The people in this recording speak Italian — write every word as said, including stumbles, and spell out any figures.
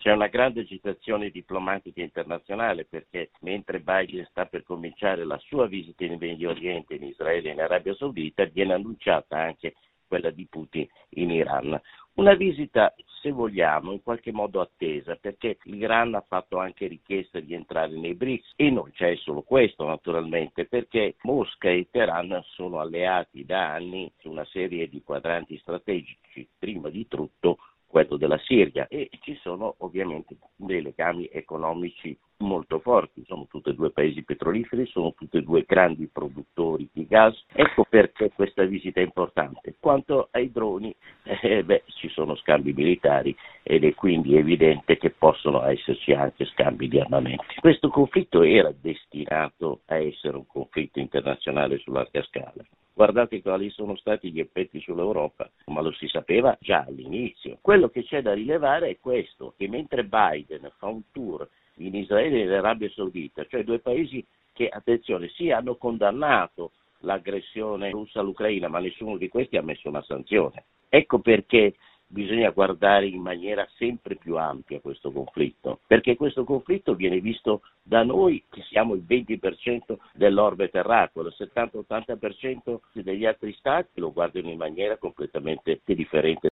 C'è una grande agitazione diplomatica internazionale perché mentre Biden sta per cominciare la sua visita in Medio Oriente, in Israele e in Arabia Saudita, viene annunciata anche quella di Putin in Iran. Una visita, se vogliamo, in qualche modo attesa, perché l'Iran ha fatto anche richiesta di entrare nei BRICS e non c'è solo questo naturalmente, perché Mosca e Teheran sono alleati da anni su una serie di quadranti strategici, prima di tutto quello della Siria, e ci sono ovviamente dei legami economici molto forti, sono tutti e due paesi petroliferi, sono tutti e due grandi produttori di gas, ecco perché questa visita è importante. Quanto ai droni, eh, beh, ci sono scambi militari ed è quindi evidente che possono esserci anche scambi di armamenti. Questo conflitto era destinato a essere un conflitto internazionale su larga scala. Guardate quali sono stati gli effetti sull'Europa, ma lo si sapeva già all'inizio. Quello che c'è da rilevare è questo, che mentre Biden fa un tour in Israele e in Arabia Saudita, cioè due paesi che, attenzione, sì hanno condannato l'aggressione russa all'Ucraina, ma nessuno di questi ha messo una sanzione. Ecco perché bisogna guardare in maniera sempre più ampia questo conflitto, perché questo conflitto viene visto da noi che siamo il venti per cento dell'orbe terracqueo, il settanta ottanta per cento degli altri stati lo guardano in maniera completamente differente.